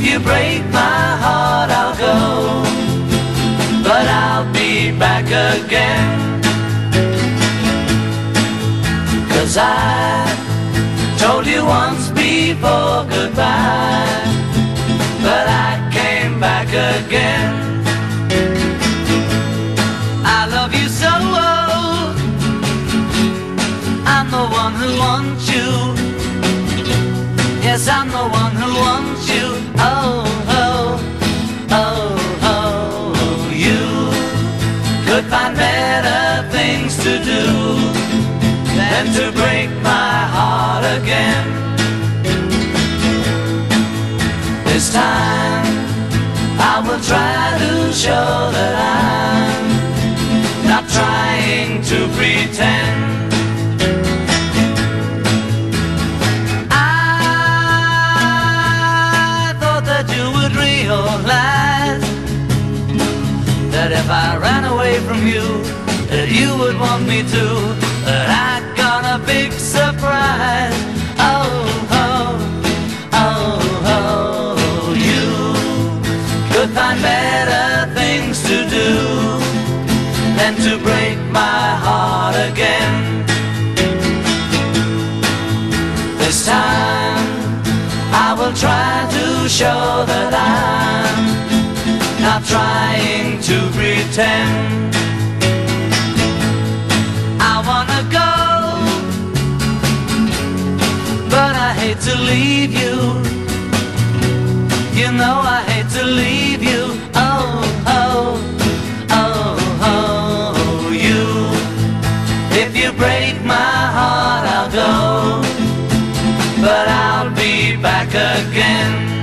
you break my heart, I'll go, but I'll be back again. 'Cause I told you once before goodbye, but I came back again. I love you so, I'm the one who wants you. Yes, I'm the one who wants you. Oh, oh, oh, oh. You could find better things to do than to break my heart again. This time I will try to show that I'm not trying to pretend. I thought that you would realize that if I ran away from you, that you would want me to. But I got a big surprise. Oh, oh, oh, oh. You could find better things to do than to break my heart again. This time I will try to show that I'm not trying to pretend. I wanna go, but I hate to leave you. You know I hate to leave you. Oh, oh, oh, oh. You, if you break my heart, I'll go, but I'll be back again.